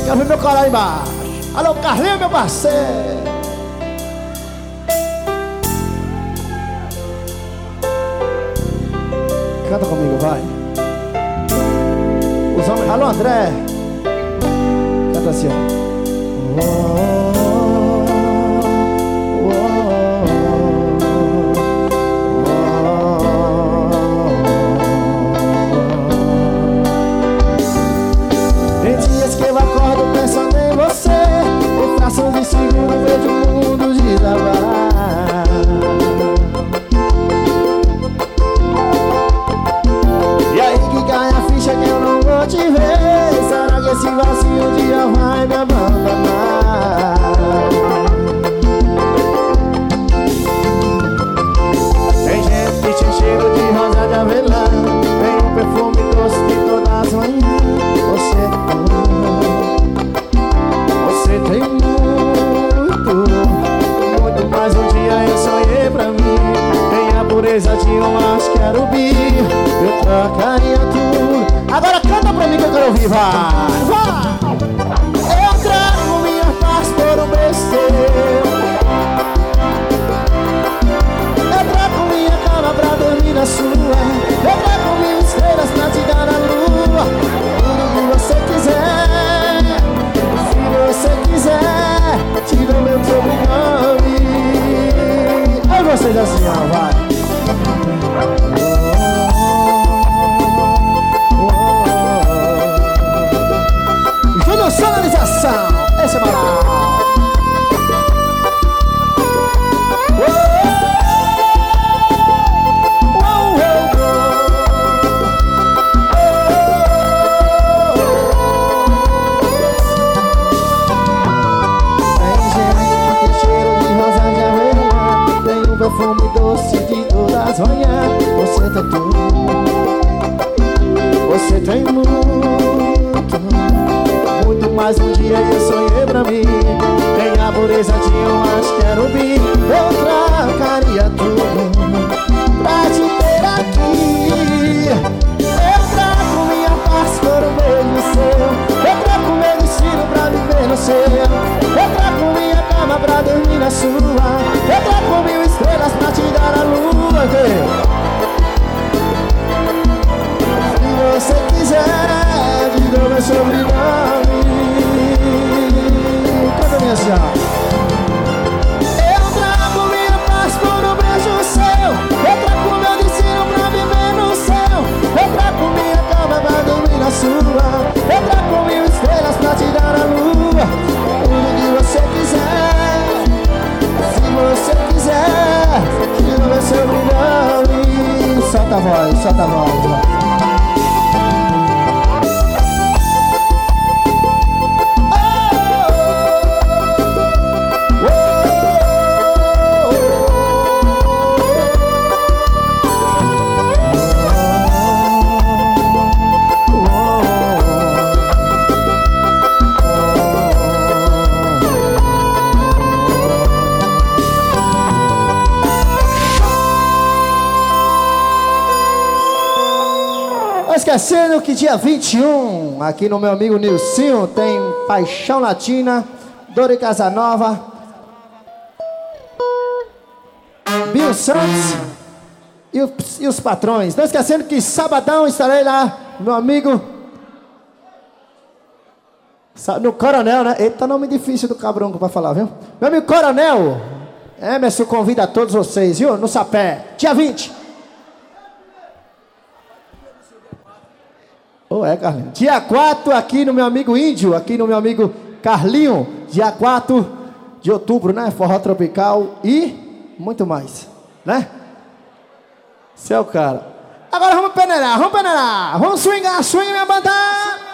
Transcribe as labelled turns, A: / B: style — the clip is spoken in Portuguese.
A: Quero ver meu coral aí embaixo. Alô, Carlinhos, meu parceiro. Canta comigo, vai. Os homens... Alô, André. Canta assim, ó. Tem dias que eu acordo pensando em você, em frações de segundo vejo o mundo desabar. E aí que cai a ficha que eu não vou te ver. Será que esse vazio um dia vai me abandonar? Tem gente que te cheiro de rosa de avelã, tem um perfume doce de todas as manhãs. Você tem muito mais um dia eu sonhei pra mim. Tem a pureza de um macho querubim, eu trocaria tudo. Agora canta pra mim que eu quero ouvir, vai! Eu trago minha paz por um besteiro. Eu trago minha cama pra dormir na sua. Eu trago mil estrelas pra te dar a lua. Tudo que você quiser, se você quiser, te dou meu sobrenome. Aí vocês assim, ó, vai. Júnior Sonorização, esse é barato. Perfume doce de todas as manhãs. Você tem tudo, você tem muito mais um dia eu sonhei pra mim. Tem a pureza de um macho querubim, eu trocaria tudo pra te ter aqui. Eu trago minha paz por um beijo seu. Eu trago meu destino pra viver no seu. Eu trago minha cama pra dormir na sua. Eu trago mil estrelas pra te dar a lua. Se você quiser, te dou meu sobrenome. Canta minha senhora. Eu trago minha paz por um beijo seu. Eu trago meu destino pra viver no céu. Eu trago minha cama pra dormir na sua. Eu trago mil estrelas pra te dar a lua. Tudo que você quiser, se você quiser, tira meu sobrenome. Solta a voz, solta a voz. Esquecendo que dia 21, aqui no meu amigo Nilcinho, tem Paixão Latina, Dori Casanova, Bill Santos e os patrões. Não esquecendo que sabadão estarei lá, meu amigo, no Coronel, né? Eita, nome difícil do cabrão pra falar, viu? Meu amigo Coronel, Emerson convida a todos vocês, viu? No Sapé, dia 20. Carlinho. Dia 4 aqui no meu amigo Índio, aqui no meu amigo Carlinho, dia 4 de outubro, né? Forró Tropical e muito mais, né? Seu cara. Agora vamos peneirar, vamos swingar, swing minha banda!